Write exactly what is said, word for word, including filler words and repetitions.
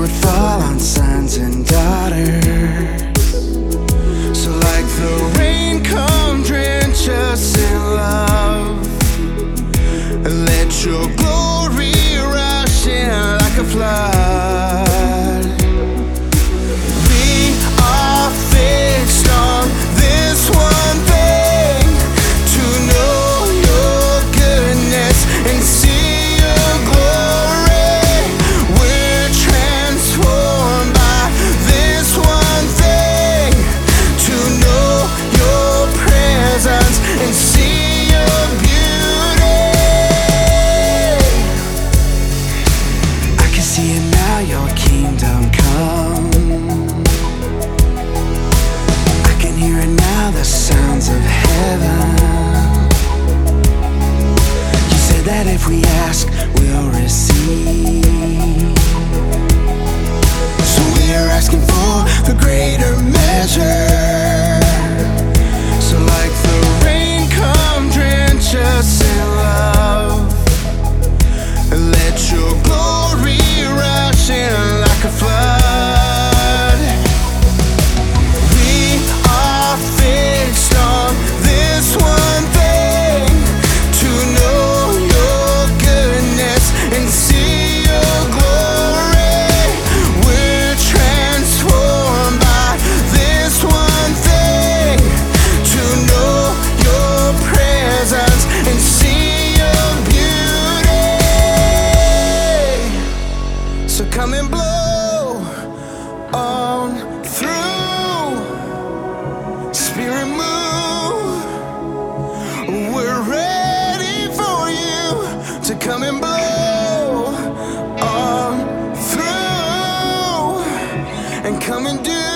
would fall on sons and daughters. So like the rain, come drench us in love, and let your glory rush in like a flood. We are fixed on this one thing, to know your goodness and see your glory. We're transformed by this one thing, to know your presence and see your beauty. I can see it now, your kingdom come. I can hear it now, the sounds of heaven. You said that if we ask, we'll receive. So we are asking for the greater measure. So like the rain, come drench us in love, and let your glory rush in like a flood. We are fixed on this one thing, to know your goodness and see your glory. We're transformed by this one thing, to know your presence and see your beauty. So come and blow on through, Spirit move. We're ready for you to come and blow on through, and come and do